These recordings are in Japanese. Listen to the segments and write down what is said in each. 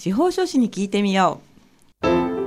司法書士に聞いてみよう。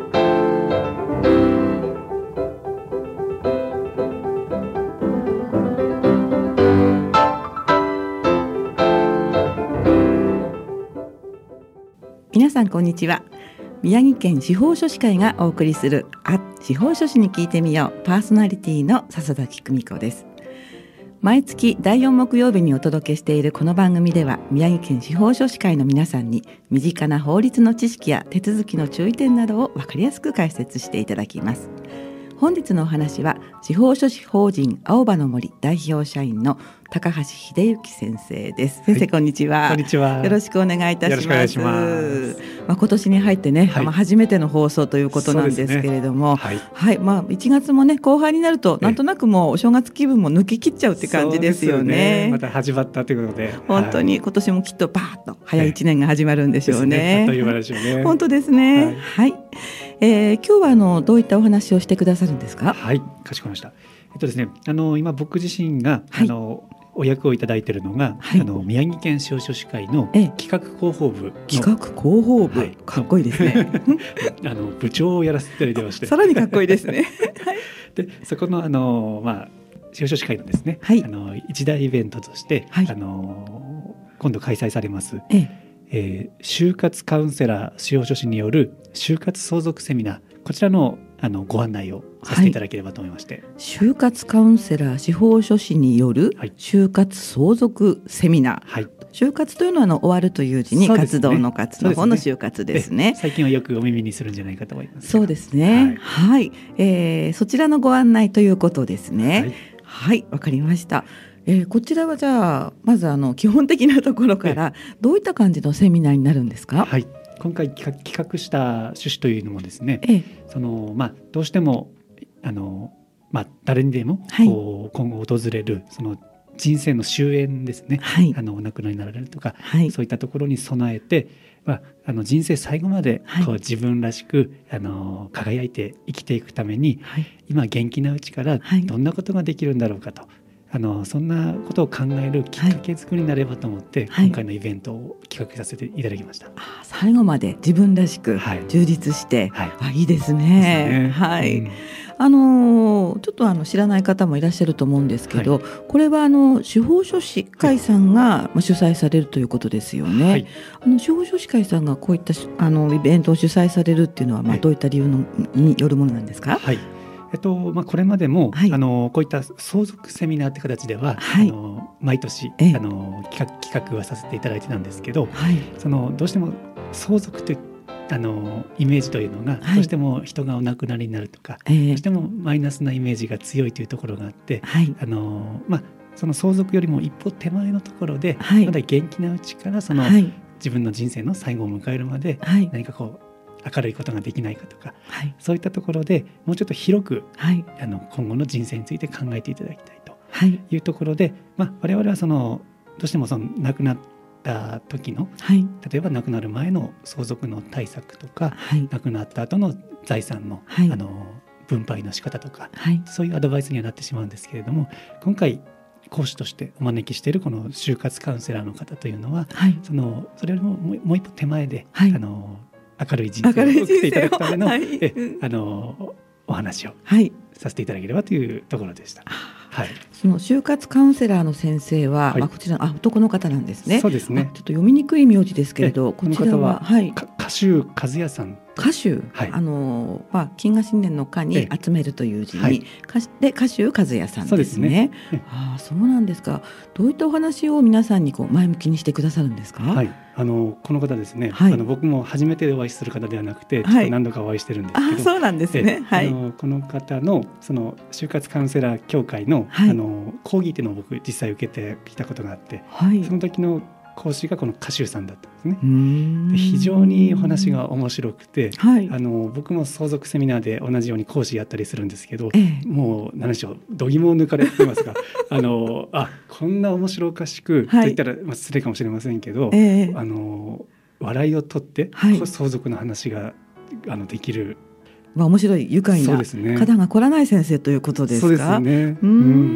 皆さんこんにちは。宮城県司法書士会がお送りする司法書士に聞いてみようパーソナリティの笹崎久美子です。毎月第4木曜日にお届けしているこの番組では、宮城県司法書士会の皆さんに身近な法律の知識や手続きの注意点などを分かりやすく解説していただきます。本日のお話は司法書士法人青葉の森代表社員の高橋秀幸先生です。先生、こんにちは。 こんにちは。 よろしくお願いいたします。 よろしくお願いします。 今年に入ってね、初めての放送ということなんですけれども、1月もね後半になるとなんとなくもうお正月気分も抜けきっちゃうって感じですよね。 また始まったということで、 本当に今年もきっとバーッと早い1年が始まるんでしょうね。 あっという間でしょうね。 本当ですね。今日はどういったお話をしてくださるんですか？ はい、かしこまりました。ですね、今僕自身が、お役をいただいているのが、宮城県司法書士会の企画広報部の企画広報部、かっこいいですね。 部長をやらせていただいてまして、 さらにかっこいいですね。 でそこの司法書士会のですね、一大イベントとして、今度開催されます、就活カウンセラー司法書士による就活相続セミナー、こちらのご案内をさせていただければと思いまして、 就活カウンセラー司法書士による就活相続セミナー、就活というのは終わるという字に活動の活の方の就活ですね。 最近はよくお耳にするんじゃないかと思います。 そうですね。そちらのご案内ということですね。わかりました。こちらはじゃあまず基本的なところからどういった感じのセミナーになるんですか？ 今回企画した趣旨というのもですね、どうしても誰にでも今後訪れるその人生の終焉ですね、お亡くなりになられるとか、そういったところに備えて、人生最後まで自分らしく輝いて生きていくために、今元気なうちからどんなことができるんだろうかと、そんなことを考えるきっかけ作りになればと思って、今回のイベントを企画させていただきました。 最後まで自分らしく充実して、いいですね。ちょっと知らない方もいらっしゃると思うんですけど、これは司法書士会さんが主催されるということですよね。司法書士会さんがこういったイベントを主催されるっていうのは、どういった理由によるものなんですか？ これまでも、こういった相続セミナーって形では、毎年企画はさせていただいてたんですけど、どうしても相続というイメージというのが、どうしても人がお亡くなりになるとか、どうしてもマイナスなイメージが強いというところがあって、その相続よりも一歩手前のところで、まだ元気なうちから自分の人生の最後を迎えるまで、何か明るいことができないかとか、そういったところでもうちょっと広く、今後の人生について考えていただきたいというところで、我々はどうしても亡くなった時の、例えば亡くなる前の相続の対策とか、亡くなった後の財産の、分配の仕方とか、そういうアドバイスにはなってしまうんですけれども、今回講師としてお招きしているこの就活カウンセラーの方というのは、それよりももう一歩手前で、明るい人生を送っていただくための、お話をさせていただければというところでした。 その就活カウンセラーの先生は、こちら男の方なんですね。 そうですね。 ちょっと読みにくい名字ですけれど、こちらは歌手和也さん。 歌手、金河新年の歌に集めるという字に、で歌手和也さんですね。そうなんですか。どういったお話を皆さんに前向きにしてくださるんですか？ この方ですね、僕も初めてお会いする方ではなくて、何度かお会いしてるんですけど、 そうなんですね。 この方の就活カウンセラー協会の、講義っていうのを僕実際受けてきたことがあって、その時の講師がこの歌手さんだったんですね。で非常にお話が面白くて、僕も相続セミナーで同じように講師やったりするんですけど、もう何でしょう、度肝を抜かれてますがこんな面白おかしく、と言ったら失礼かもしれませんけど、笑いを取って、相続の話ができる、 面白い愉快な方が来らない先生ということですか？ そうですね。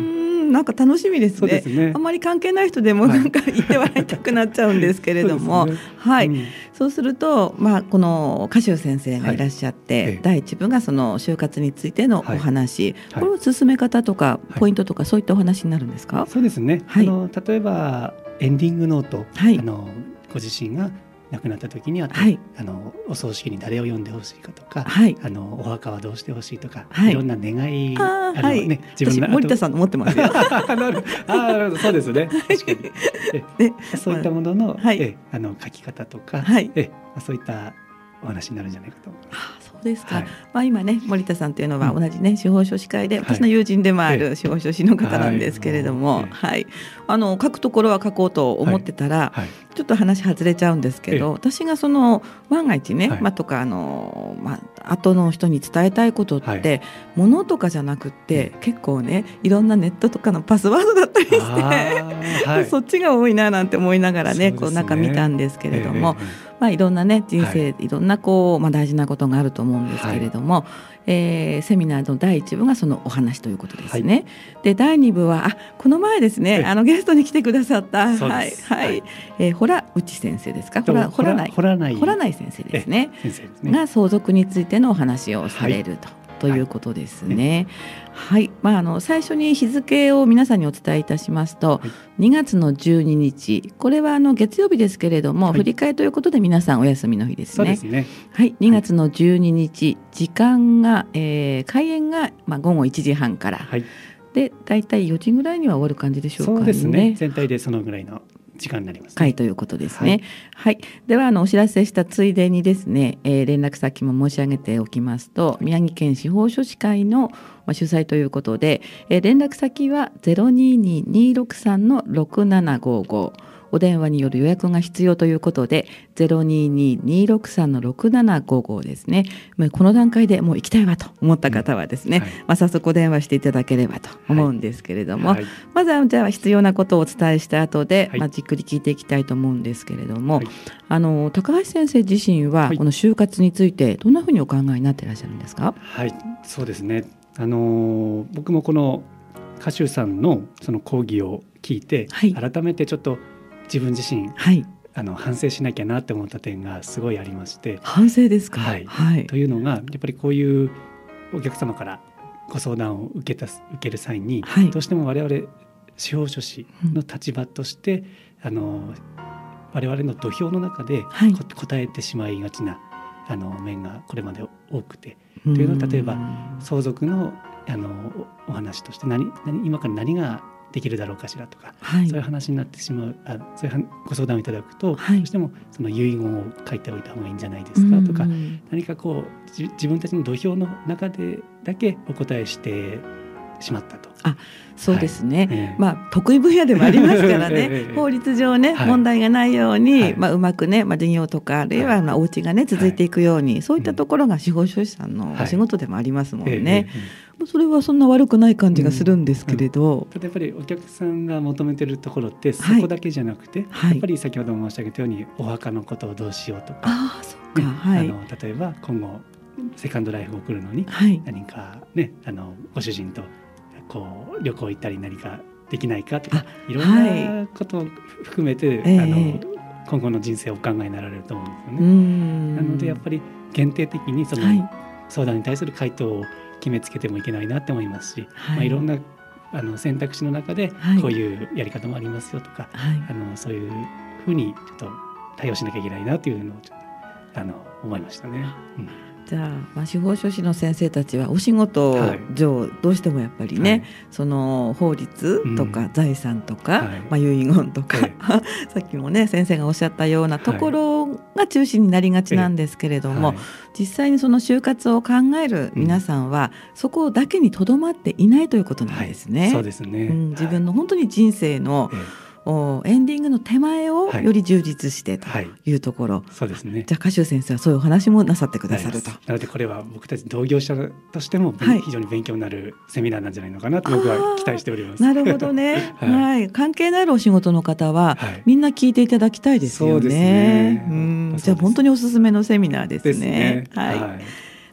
なんか楽しみですね。 そうですね。 あまり関係ない人でもなんか言って笑いたくなっちゃうんですけれども、はい、そうすると、この賀集先生がいらっしゃって、第一部がその就活についてのお話、これを進め方とかポイントとかそういったお話になるんですか？ そうですね、例えばエンディングノート、ご自身が亡くなった時には、お葬式に誰を呼んでほしいかとか、お墓はどうしてほしいとか、いろんな願い自分の森田さんの持ってますよ。 なるほど、そうですね。確かにそういったものの書き方とか、そういったお話になるんじゃないかと思います。 そうですか。今ね、森田さんというのは同じね、司法書士会で私の友人でもある司法書士の方なんですけれども、書くところは書こうと思ってたら、ちょっと話外れちゃうんですけど、私がその万が一ね、とか後の人に伝えたいことって、物とかじゃなくって結構ね、いろんなネットとかのパスワードだったりしてそっちが多いななんて思いながらね、こう中見たんですけれども、いろんなね人生、いろんなこう、大事なことがあると思うんですけれども、セミナーの第1部がそのお話ということですね。で第2部はこの前ですね、ゲストに来てくださった洞内先生ですか？洞内先生ですねが相続についてのお話をされるということですね。最初に日付を皆さんにお伝えいたしますと、2月の12日、これは月曜日ですけれども、振り替えということで皆さんお休みの日ですね。 そうですね。 2月の12日、時間が、開演が午後1時半から、でだいたい4時ぐらいには終わる感じでしょうかね。 そうですね。全体でそのぐらいの時間になりますね。 ということですね。ではお知らせしたついでにですね、連絡先も申し上げておきますと、宮城県司法書士会の主催ということで、連絡先は 022-263-6755、お電話による予約が必要ということで 022-263-6755 ですね。この段階でもう行きたいわと思った方はですね、早速お電話していただければと思うんですけれども、まずはじゃあ必要なことをお伝えした後で、じっくり聞いていきたいと思うんですけれども、高橋先生自身はこの就活についてどんなふうにお考えになっていらっしゃるんですか？ そうですね、僕もこの賀集さんのその講義を聞いて、改めてちょっと自分自身、反省しなきゃなって思った点がすごいありまして。 反省ですか？ というのがやっぱりこういうお客様からご相談を受ける際に、どうしても我々司法書士の立場として、我々の土俵の中で答えてしまいがちな面がこれまで多くて、というのは例えば相続のお話として今から何ができるだろうかしらとか、そういう話になってしまう、そういうご相談をいただくと、どうしてもその遺言を書いておいた方がいいんじゃないですかとか、何かこう自分たちの土俵の中でだけお答えしてしまったと。 そうですね、得意分野でもありますからね法律上ね、問題がないように、うまくね、事業とかあるいはお家がね続いていくように、そういったところが司法書士さんのお仕事でもありますもんね。それはそんな悪くない感じがするんですけれど、 やっぱりお客さんが求めてるところってそこだけじゃなくて、やっぱり先ほども申し上げたようにお墓のことをどうしようとか、例えば今後セカンドライフを送るのに何かね、ご主人とこう旅行行ったり何かできないかとか、いろんなことを含めて、今後の人生をお考えになられると思うんですよね。なのでやっぱり限定的にその相談に対する回答を決めつけてもいけないなって思いますし、いろんな選択肢の中でこういうやり方もありますよとか、そういうふうにちょっと対応しなきゃいけないなというのをちょっと思いましたね。 じゃあ、司法書士の先生たちはお仕事上、どうしてもやっぱりね、その法律とか財産とか、遺言とか、さっきもね先生がおっしゃったようなところが中心になりがちなんですけれども、実際にその就活を考える皆さんは、そこだけにとどまっていないということなんですね。 そうですね、 自分の本当に人生のエンディングの手前をより充実してというところ、 そうですね。 じゃあ賀集先生はそういうお話もなさってくださると。 なのでこれは僕たち同業者としても非常に勉強になるセミナーなんじゃないのかなと僕は期待しております。 なるほどね、関係のあるお仕事の方は、みんな聞いていただきたいですよね。じゃあ本当におすすめのセミナーですね。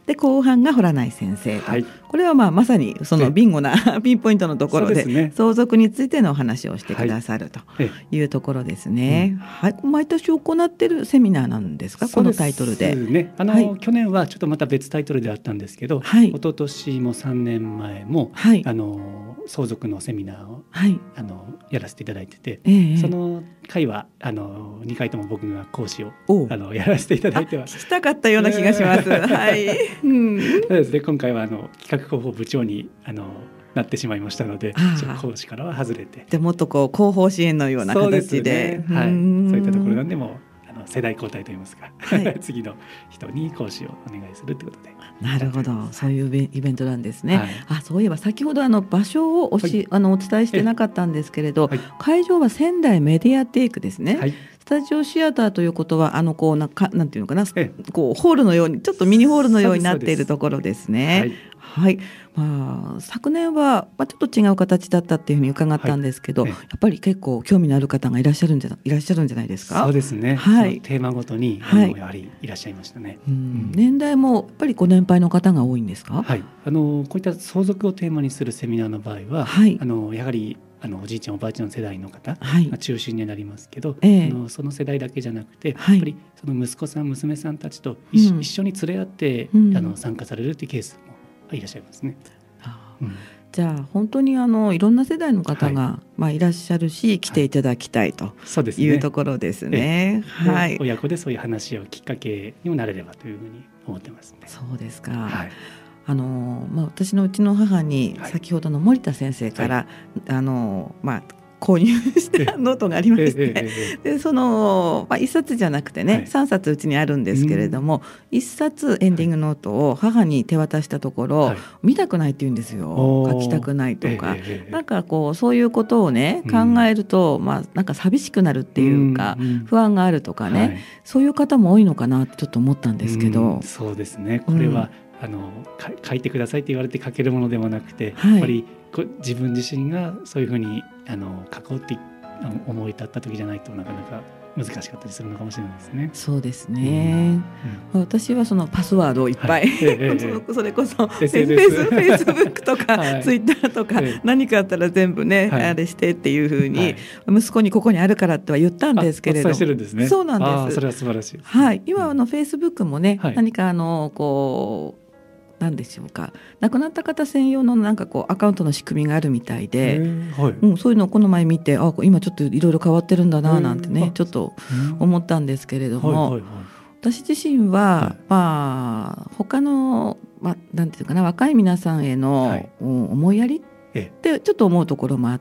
で後半が洞内先生と、 はい、 これはまさにそのビンゴなピンポイントのところで、 ね、 相続についてのお話をしてくださるというところですね。はい、毎年行っているセミナーなんですか、このタイトルで。 ね、 はい、 去年はちょっとまた別タイトルであったんですけど、 はい、 一昨年も3年前も、 はい、 相続のセミナーを、 はい、 やらせていただいてて、その回は2回とも僕が講師をやらせていただいては聞きたかったような気がします。はい、 そうですね、今回は企画広報部長になってしまいましたので、講師からは外れて、 でもっとこう広報支援のような形で、 はい、そういったところなんでも世代交代といいますか、はい、次の人に講師をお願いするということで。 なるほど、そういうイベントなんですね。はい、そういえば先ほど場所をお伝えしてなかったんですけれど、はい、会場は仙台メディアテイクですね。はい、スタジオシアターということはなんていうのかな、こうホールのようにちょっとミニホールのようになっているところですね。はい、昨年はちょっと違う形だったっていうふうに伺ったんですけど、やっぱり結構興味のある方がいらっしゃるんじゃないですか。 そうですね、はい、テーマごとにやはりいらっしゃいましたね。 年代もやっぱりご年配の方が多いんですか。 はい、こういった相続をテーマにするセミナーの場合は、はい、やはりおじいちゃんおばあちゃんの世代の方が中心になりますけど、その世代だけじゃなくて、やっぱりその息子さん娘さんたちと一緒に連れ合って、参加されるというケースもいらっしゃいますね。 じゃあ本当にいろんな世代の方が、いらっしゃるし来ていただきたいというところですね。はい、 親子でそういう話をきっかけにもなれればというふうに思ってますね。 そうですか。はい、私のうちの母に先ほどの森田先生から、購入したノートがありまして、でその、1冊じゃなくてね、3冊うちにあるんですけれども、1冊エンディングノートを母に手渡したところ、見たくないって言うんですよ。書きたくないとか、なんかこうそういうことをね考えると、なんか寂しくなるっていうか、不安があるとかね、そういう方も多いのかなってちょっと思ったんですけど。 そうですね、これは、書いてくださいって言われて書けるものでもなくて、やっぱり自分自身がそういうふうに書こうって思い立った時じゃないとなかなか難しかったりするのかもしれないですね。 そうですね。私はそのパスワードをいっぱい、それこそフェイスブックとかツイッターとか何かあったら全部ね、あれしてっていうふうに息子にここにあるからっては言ったんですけれど、そうなんです。 それは素晴らしいです。 はい、今フェイスブックもね、何かこうなんでしょうか、亡くなった方専用のなんかこうアカウントの仕組みがあるみたいで、そういうのをこの前見て、今ちょっといろいろ変わってるんだななんてね、ちょっと思ったんですけれども、私自身は、他の、なんていうかな、若い皆さんへの思いやりってちょっと思うところもあって、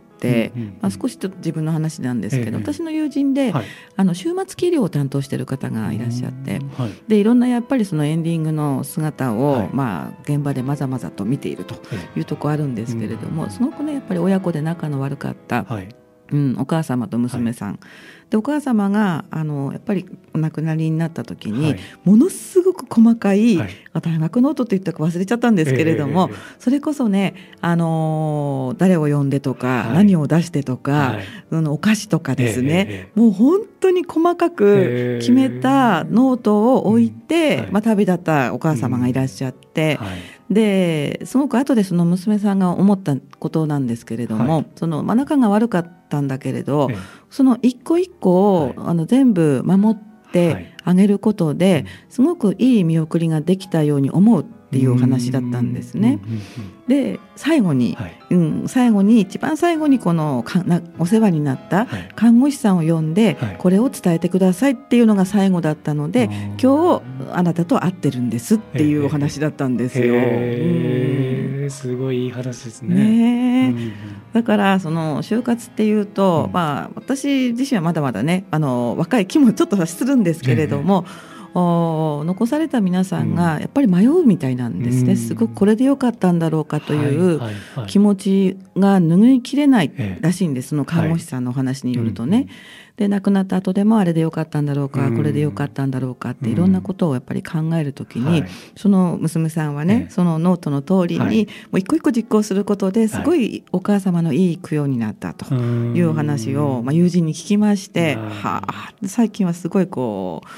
少しちょっと自分の話なんですけど、私の友人で、終末期医療を担当している方がいらっしゃって、でいろんなやっぱりそのエンディングの姿を、現場でまざまざと見ているというところあるんですけれども、すごくねやっぱり親子で仲の悪かった、お母様と娘さん、でお母様がやっぱりお亡くなりになった時に、ものすごく細かい、大学ノートって言ったか忘れちゃったんですけれども、それこそね、誰を呼んでとか、何を出してとか、お菓子とかですね、もう本当に細かく決めたノートを置いて、旅立ったお母様がいらっしゃって、ですごく後でその娘さんが思ったことなんですけれども、その仲が悪かったんだけれど、その一個一個を、全部守ってあげることで、すごくいい見送りができたように思うっていうお話だったんですね。で最後に、一番最後にこのお世話になった看護師さんを呼んで、これを伝えてくださいっていうのが最後だったので、今日あなたと会ってるんですっていうお話だったんですよ。 すごいいい話ですね。 だからその就活っていうと、私自身はまだまだね若い気もちょっとするんですけれども、残された皆さんがやっぱり迷うみたいなんですね。すごくこれでよかったんだろうかという気持ちが拭いきれないらしいんです、その看護師さんのお話によるとね。で亡くなった後でもあれでよかったんだろうか、これでよかったんだろうかっていろんなことをやっぱり考えるときに、その娘さんはね、そのノートの通りにもう一個一個実行することですごいお母様のいい供養になったというお話を、友人に聞きまして、最近はすごいこう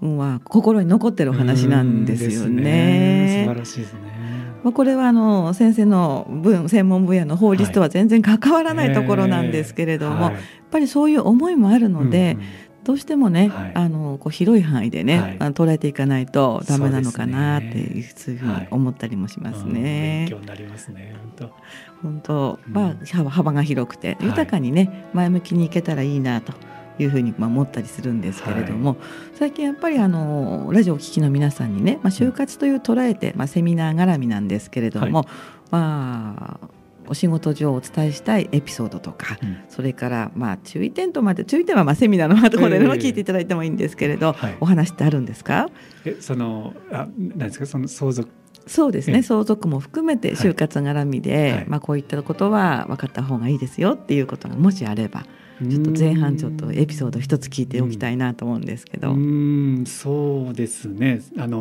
は心に残ってるお話なんですよね。 素晴らしいですね。 これは先生の専門分野の法律とは全然関わらないところなんですけれども、やっぱりそういう思いもあるので、どうしてもね、こう広い範囲でね、捉えていかないとダメなのかなっていうふうに思ったりもしますね。 勉強になりますね。 本当、幅が広くて豊かにね、前向きにいけたらいいなというふうに思ったりするんですけれども、最近やっぱりラジオをお聞きの皆さんにね、就活という捉えて、セミナー絡みなんですけれども、お仕事上お伝えしたいエピソードとか、それから注意点はセミナーの後で聞いていただいてもいいんですけれど、お話ってあるんですか？ 何ですか、その相続。 そうですね、相続も含めて就活絡みで、こういったことは分かった方がいいですよっていうことがもしあれば、ちょっと前半ちょっとエピソード一つ聞いておきたいなと思うんですけど。 そうですね、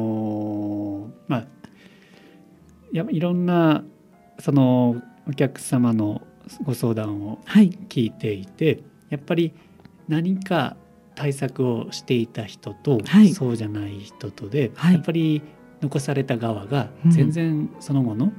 いろんなそのお客様のご相談を聞いていて、やっぱり何か対策をしていた人と、そうじゃない人とで、やっぱり残された側が全然その後の、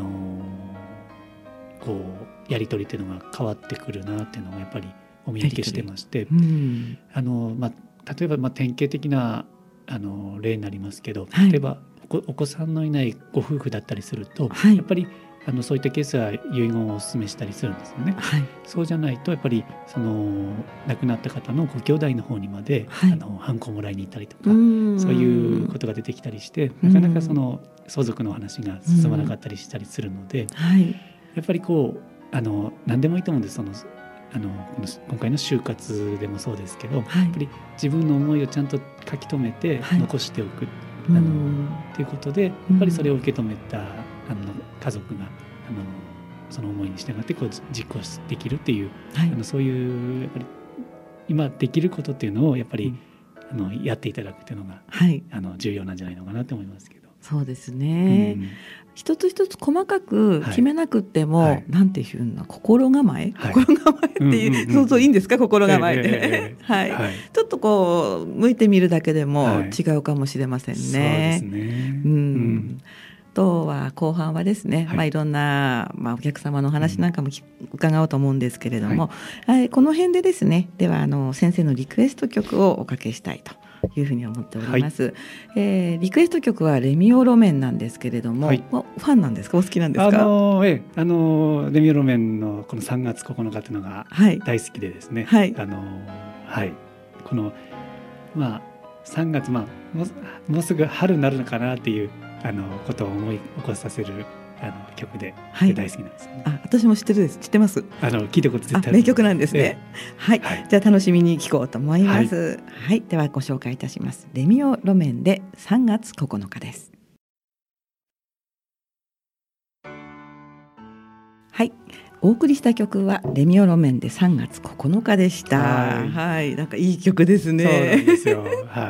こうやり取りっていうのが変わってくるなっていうのがやっぱりお見受けしてまして、例えば典型的な例になりますけど、例えばお子さんのいないご夫婦だったりすると、やっぱりそういったケースは遺言をお勧めしたりするんですよね。そうじゃないとやっぱりその亡くなった方のご兄弟の方にまで、ハンコをもらいに行ったりとか、そういうことが出てきたりして、なかなかその相続の話が進まなかったりしたりするので、やっぱりこう何でもいいと思うんです。今回の就活でもそうですけど、やっぱり自分の思いをちゃんと書き留めて残しておくということで、やっぱりそれを受け止めた家族がその思いに従ってこう実行できるっていう、そういうやっぱり今できることっていうのをやっぱりやっていただくっていうのが、重要なんじゃないのかなと思いますけど。 そうですね、一つ一つ細かく決めなくっても、なんていうの、心構えっていう、そういいんですか、心構えで、ちょっとこう向いてみるだけでも違うかもしれませんね。そうですね。あとは後半はですね、いろんな、お客様のお話なんかも伺おうと思うんですけれども、この辺でですね、では先生のリクエスト曲をおかけしたいというふうに思っております。リクエスト曲はレミオロメンなんですけれども、ファンなんですか、お好きなんですか？ レミオロメンのこの3月9日というのが大好きでですね、この3月、もうすぐ春になるのかなっていうことを思い起こさせる曲で、大好きなんですね。 私も知ってます。 聞いたこと絶対ある。 名曲なんですね。じゃあ楽しみに聴こうと思います。ではご紹介いたします。レミオロメンで3月9日です。お送りした曲はレミオロメンで3月9日でした。なんかいい曲ですね。 そうなんですよ。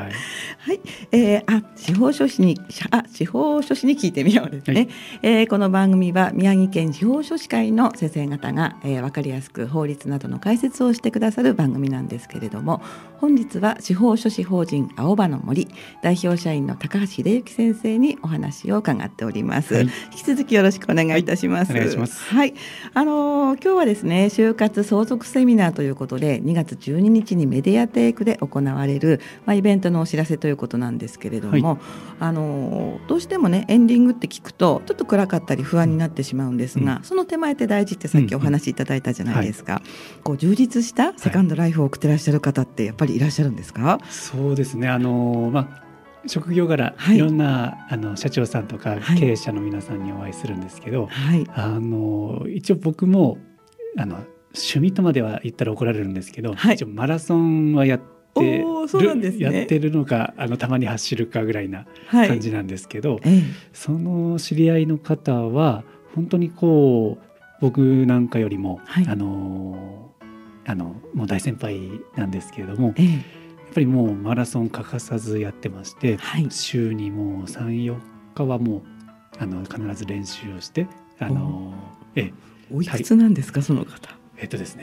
司法書士に聞いてみようですね。この番組は宮城県司法書士会の先生方が、分かりやすく法律などの解説をしてくださる番組なんですけれども、本日は司法書士法人青葉の森代表社員の高橋秀幸先生にお話を伺っております。引き続きよろしくお願いいたします。 お願いします。 今日はですね、就活相続セミナーということで2月12日にメディアテイクで行われる、イベントのお知らせということなんですけれども、どうしてもね、エンディングって聞くとちょっと暗かったり不安になってしまうんですが、その手前って大事ってさっきお話しいただいたじゃないですか。こう充実したセカンドライフを送ってらっしゃる方ってやっぱりいらっしゃるんですか？ そうですね、職業柄、いろんな社長さんとか経営者の皆さんにお会いするんですけど、一応僕も趣味とまでは言ったら怒られるんですけど、一応マラソンはやってるのかたまに走るかぐらいな感じなんですけど、その知り合いの方は本当にこう僕なんかよりも、もう大先輩なんですけれども、やっぱりもうマラソン欠かさずやってまして、週にもう 3,4 日はもう必ず練習をして、 おいくつなんですか、その方？ ですね、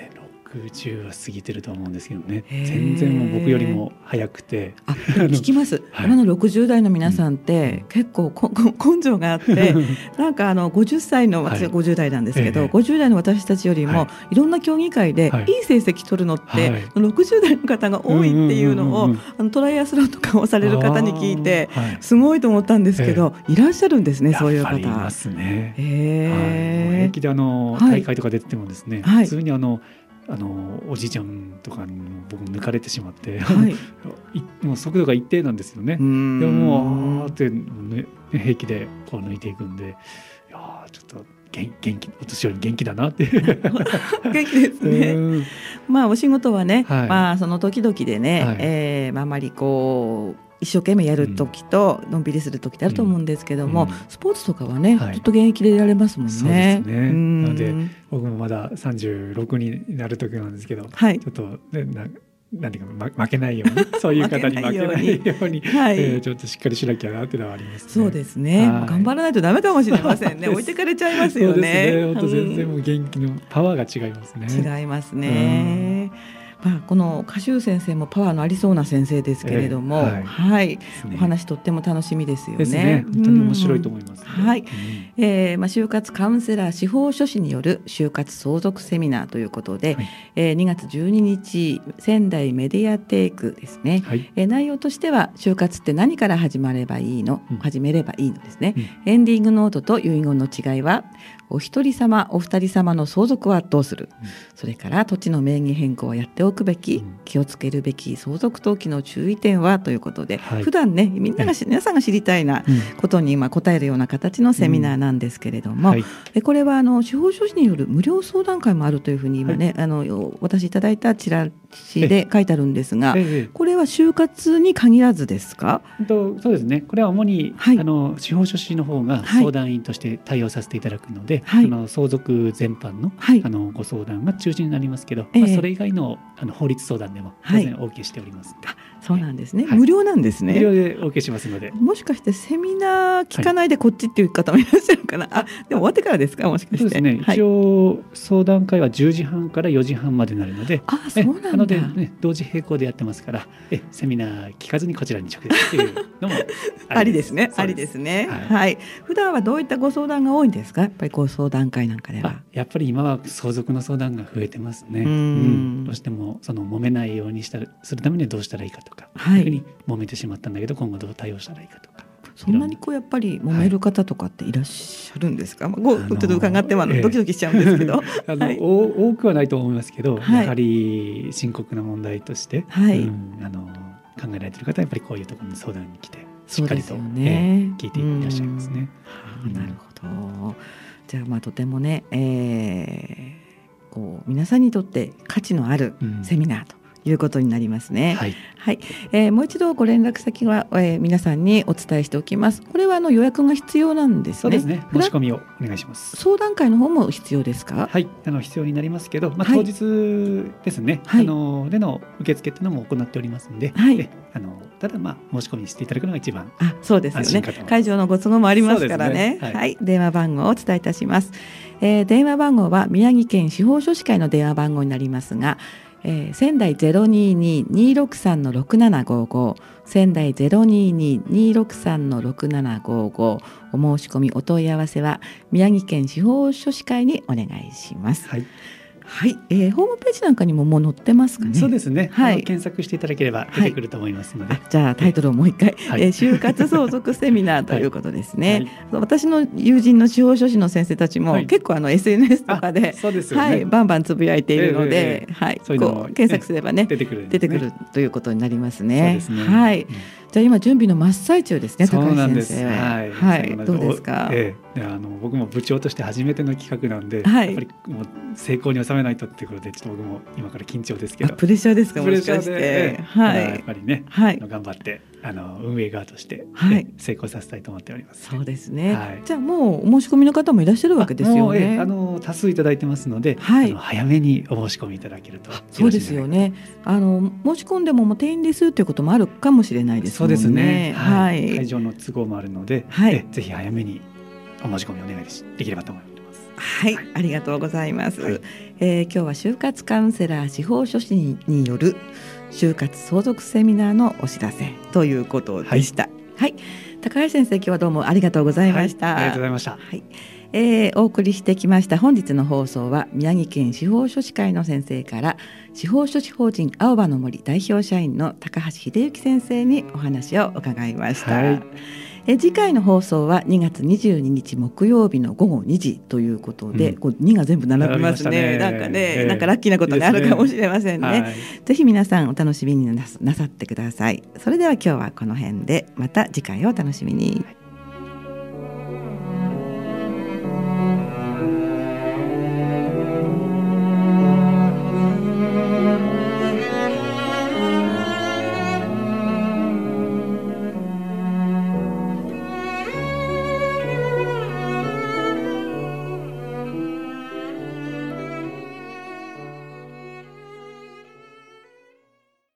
60は過ぎてると思うんですけどね。全然もう僕よりも早くて。 聞きます。今の60代の皆さんって結構根性があってなんか50歳の私は50代なんですけど、50代の私たちよりもいろんな競技会でいい成績取るのって60代の方が多いっていうのをトライアスロンとかをされる方に聞いてすごいと思ったんですけど、いらっしゃるんですね、そういう方。 いますね。平気で大会とか出ててもですね、普通におじいちゃんとかに僕抜かれてしまって、もう速度が一定なんですよね。でもって平気でこう抜いていくんで、いやちょっと元気、お年寄り元気だなって元気ですね。まあお仕事はね、まあその時々でね、あまりこう一生懸命やる時とのんびりする時ってあると思うんですけども、スポーツとかはね、ずっと現役でいられますもんね。 そうですね。なので僕もまだ36になる時なんですけど、ちょっとなんていうか負けないようにそういう方に負けないようにちょっとしっかりしなきゃなっていうのはありますね。 そうですね。頑張らないとダメかもしれませんね。置いてかれちゃいますよね。 そうですね。本当全然もう元気のパワーが違いますね。 違いますね。この賀集先生もパワーのありそうな先生ですけれども、お話とっても楽しみですよね。 本当に面白いと思います。 就活カウンセラー司法書士による就活相続セミナーということで、2月12日仙台メディアテイクですね。内容としては就活って何から始めればいいのですね。エンディングノートと遺言の違いは、お一人様お二人様の相続はどうする、それから土地の名義変更はやっておくべき、気をつけるべき相続登記の注意点はということで、普段ね皆さんが知りたいなことに答えるような形のセミナーなんですけれども、これは司法書士による無料相談会もあるというふうに今ね、私いただいたチラシで書いてあるんですが、これは就活に限らずですか？ そうですね。これは主に、司法書士の方が相談員として対応させていただくので、相続全般の、ご相談が中心になりますけど、それ以外の法律相談でも当然 OK しております。 そうなんですね。無料なんですね。 無料で OK しますので。 もしかしてセミナー聞かないでこっちっていう方もいらっしゃるかな。でも終わってからですか、もしかして。 そうですね。一応相談会は10時半から4時半までになるので、 そうなんだ。 なので、同時並行でやってますから、セミナー聞かずにこちらに直接っていうのもありですね。ありですね。普段はどういったご相談が多いんですか？やっぱりご相談会なんかでは。 やっぱり今は相続の相談が増えてますね。どうしても揉めないようにするためにはどうしたらいいかとか、逆に揉めてしまったんだけど今後どう対応したらいいかとか。 そんなにやっぱり揉める方とかっていらっしゃるんですか？ちょっと伺ってもドキドキしちゃうんですけど、 多くはないと思いますけど、やはり深刻な問題として、考えられている方はやっぱりこういうところに相談に来てしっかりと、聞いていらっしゃいますね。 なるほど。じゃあとてもね、皆さんにとって価値のあるセミナーということになりますね。もう一度ご連絡先は、皆さんにお伝えしておきます。これは予約が必要なんですね。 そうですね。申し込みをお願いします。 相談会の方も必要ですか？ 必要になりますけど、当日ですね、での受付っていうのも行っておりますので、ただ申し込みしていただくのが一番そうですよね。会場のご都合もありますからね。電話番号をお伝えいたします。電話番号は宮城県司法書士会の電話番号になりますが、仙台 022-263-6755 仙台 022-263-6755 お申し込みお問い合わせは宮城県司法書士会にお願いします。ホームページなんかにももう載ってますかね。 そうですね。検索していただければ出てくると思いますので。 じゃあタイトルをもう一回、就活相続セミナーということですね。私の友人の司法書士の先生たちも結構SNS とかで、バンバンつぶやいているので、検索すればね出てくるということになりますね。じゃあ今準備の真っ最中ですね、高橋先生。どうですか？ 僕も部長として初めての企画なんで、やっぱりもう成功に収めないとっていうことで、ちょっと僕も今から緊張ですけど。 プレッシャーですか？もしかして。 やっぱりね、頑張って運営側として成功させたいと思っております。 そうですね。じゃあもうお申し込みの方もいらっしゃるわけですよね。 多数いただいてますので、早めにお申し込みいただけると。 そうですよね。申し込んでももう定員ですということもあるかもしれないですもんね。 そうですね。会場の都合もあるので、ぜひ早めにお申し込みお願いできればと思います。 はい、ありがとうございます。今日は就活カウンセラー司法書士による就活相続セミナーのお知らせということでした。はい、高橋先生、今日はどうもありがとうございました。 ありがとうございました。 お送りしてきました本日の放送は、宮城県司法書士会の先生から司法書士法人青葉の森代表社員の高橋秀幸先生にお話を伺いました。次回の放送は2月22日木曜日の午後2時ということで、こう2が全部並びますね。なんかね、なんかラッキーなことがあるかもしれませんね。ぜひ皆さんお楽しみになさってください。それでは今日はこの辺で、また次回をお楽しみに。